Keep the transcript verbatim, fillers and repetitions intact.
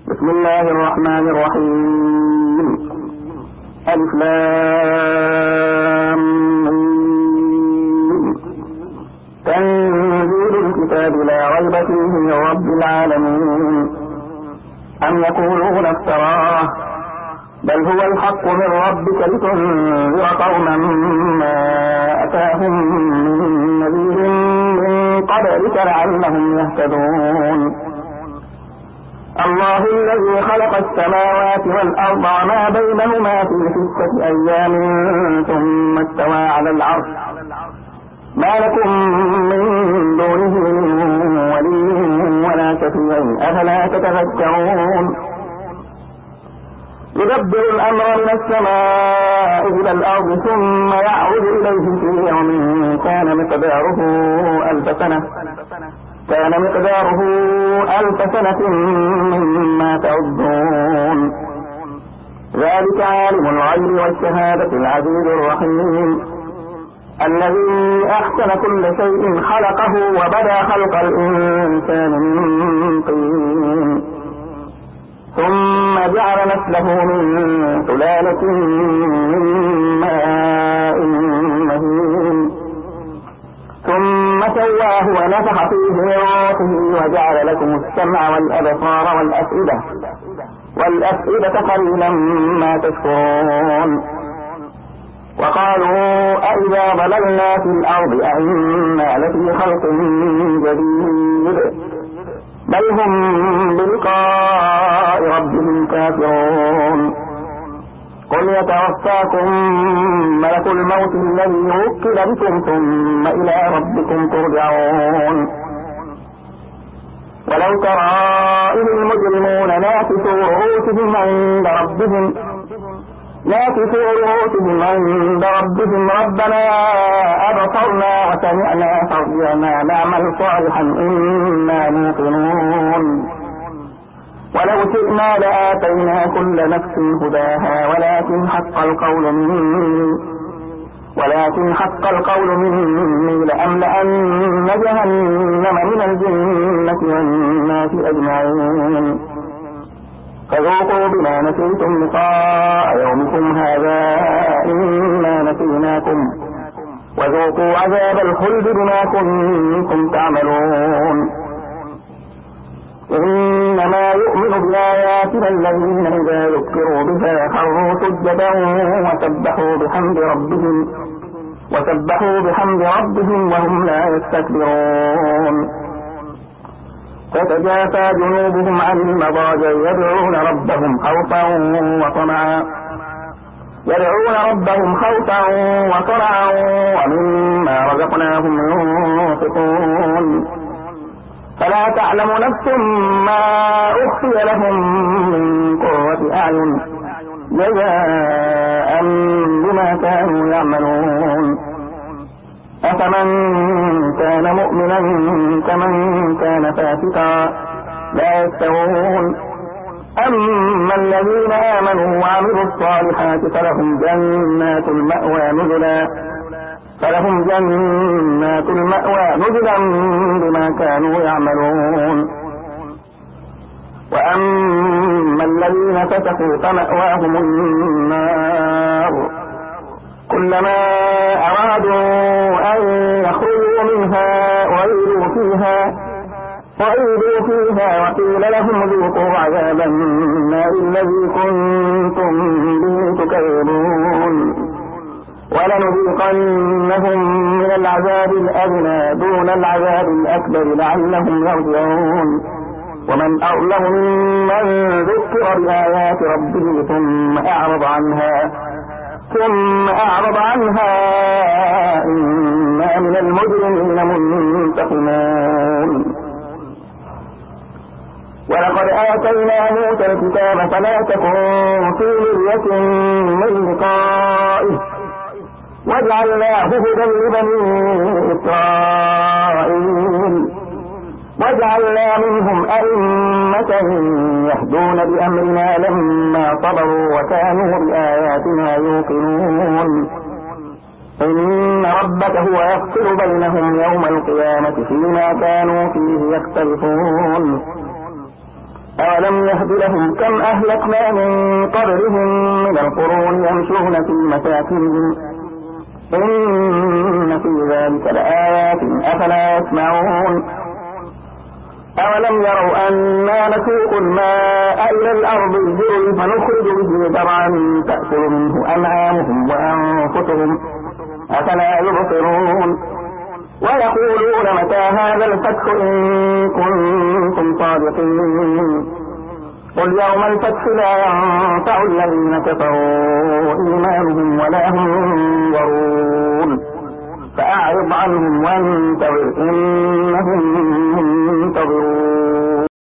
بسم الله الرحمن الرحيم. ألف لام ميم. تنزيل الكتاب لا ريب فيه من رب العالمين. أم يقولون افتراه بل هو الحق من ربك لتنذر قوما ما أتاهم من نذير من قبلك لعلهم يهتدون. الله الذي خلق السماوات والأرض وما بينهما في ستة أيام ثم استوى على العرش ما لكم من دونه من ولي ولا شفيع أفلا تتذكرون. يدبر الأمر من السماء إلى الأرض ثم يعود إليه في يوم كان مقداره ألف سنة كان مقداره ألف سنة مما تعدون. ذلك عالم الغيب والشهادة العزيز الرحيم الذي أحسن كل شيء خلقه وبدأ خلق الإنسان من طين ثم جعل نسله من سلالة من ماء مهين ثم سواه ونفخ فيه من روحه وجعل لكم السمع والأبصار والأفئدة والأفئدة قليلا ما تشكرون. وقالوا أئذا ضللنا في الأرض أئنا لفي خلق جديد بل هم بلقاء ربهم كافرون. قل يتوفاكم ملك الموت الذي وكل بكم ثم إلى ربكم ترجعون. ولو ترى إذ المجرمون ناكسوا رؤوسهم عند ربهم ناكسوا رؤوسهم عند ربهم ربنا أبصرنا وسمعنا فارجعنا نعمل صالحا إنا موقنون. ولو شئنا لآتينا كل نفس هداها ولكن حق القول مني ولكن حق القول مني لأملأن جهنم من الجنة والناس أجمعين. فذوقوا بما نسيتم لقاء يومكم هذا إنا نسيناكم وذوقوا عذاب الخلد بما كنتم تعملون. إنما يؤمن بآياتنا الذين إذا ذكروا بها خروا سجدا وسبحوا بحمد ربهم وسبحوا بحمد ربهم وهم لا يستكبرون. تتجافى جنوبهم عن المضاجع يدعون ربهم خوفا وطمعا يدعون ربهم خوفا وطمعا ومما رزقناهم ينفقون. فلا تعلم نفس ما أخفي لهم من قرة أعين جزاء بما كانوا يعملون. أفمن كان مؤمنا كمن كان فاسقا لا يستوون. أما الذين آمنوا وعملوا الصالحات فلهم جنات المأوى نزلا فلهم جنات المأوى نزلا بما كانوا يعملون. وأما الذين فسقوا فمأواهم النار كلما أرادوا أن يخرجوا منها أعيدوا فيها وأعيدوا فيها وقيل لهم ذوقوا عذاب النار الذي كنتم به تكذبون. ولنذيقنهم من العذاب الأدنى دون العذاب الأكبر لعلهم يرجعون. ومن أظلم ممن ذكر بآيات ربه ثم أعرض عنها ثم أعرض عنها إنا من المجرمين منتقمون. ولقد آتينا موسى الكتاب فلا تكن في مرية من لقائه وجعلناه هدى لبني إسرائيل وجعلنا منهم أئمة يهدون بأمرنا لما صبروا وكانوا بآياتنا يوقنون. إن ربك هو يفصل بينهم يوم القيامة فيما كانوا فيه يختلفون. أولم يهد لهم كم أهلكنا من قبلهم من القرون يمشون في مساكنهم إن في ذلك لآيات أفلا يسمعون أولم يروا أنا نسوق الماء إلى الأرض الجرز فنخرج به زرعا تأكل منه أنعامهم وأنفسهم أفلا يبصرون ويقولون متى هذا الفتح إن كنتم صادقين قل يوم الفتح لا ينفع الذين كفروا إيمانهم ولا هم ينظرون فأعرض عنهم وانتظر إنهم منتظرون